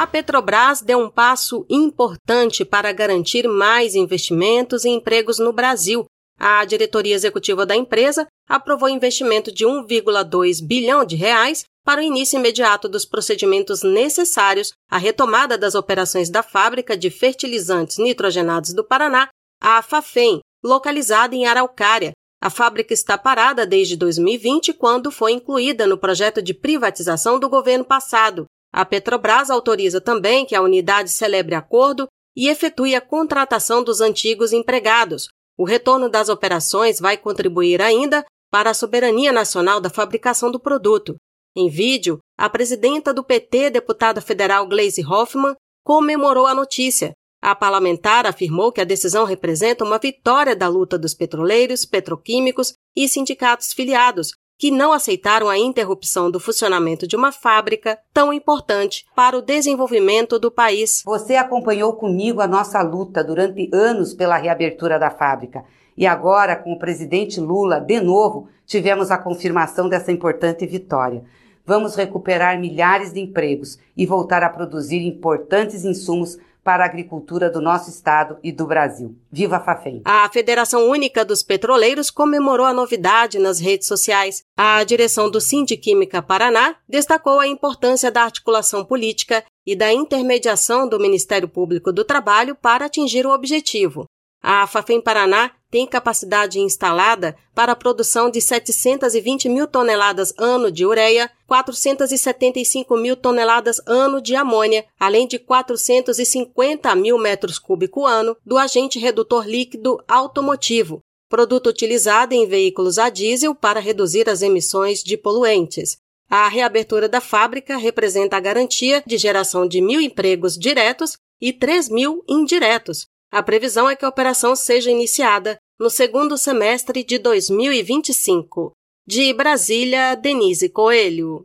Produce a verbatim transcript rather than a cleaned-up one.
A Petrobras deu um passo importante para garantir mais investimentos e empregos no Brasil. A diretoria executiva da empresa aprovou investimento de um vírgula dois bilhão de reais para o início imediato dos procedimentos necessários à retomada das operações da fábrica de fertilizantes nitrogenados do Paraná, a Fafem, localizada em Araucária. A fábrica está parada desde dois mil e vinte, quando foi incluída no projeto de privatização do governo passado. A Petrobras autoriza também que a unidade celebre acordo e efetue a contratação dos antigos empregados. O retorno das operações vai contribuir ainda para a soberania nacional da fabricação do produto. Em vídeo, a presidenta do P T, deputada federal Gleisi Hoffmann, comemorou a notícia. A parlamentar afirmou que a decisão representa uma vitória da luta dos petroleiros, petroquímicos e sindicatos filiados, que não aceitaram a interrupção do funcionamento de uma fábrica tão importante para o desenvolvimento do país. Você acompanhou comigo a nossa luta durante anos pela reabertura da fábrica. E agora, com o presidente Lula, de novo, tivemos a confirmação dessa importante vitória. Vamos recuperar milhares de empregos e voltar a produzir importantes insumos para a agricultura do nosso estado e do Brasil. Viva a Fafem! A Federação Única dos Petroleiros comemorou a novidade nas redes sociais. A direção do Sindiquímica Paraná destacou a importância da articulação política e da intermediação do Ministério Público do Trabalho para atingir o objetivo. A Fafem Paraná tem capacidade instalada para a produção de setecentas e vinte mil toneladas ano de ureia, quatrocentas e setenta e cinco mil toneladas ano de amônia, além de quatrocentos e cinquenta mil metros cúbicos ano do agente redutor líquido automotivo, produto utilizado em veículos a diesel para reduzir as emissões de poluentes. A reabertura da fábrica representa a garantia de geração de mil empregos diretos e três mil indiretos. A previsão é que a operação seja iniciada no segundo semestre de dois mil e vinte e cinco. De Brasília, Denise Coelho.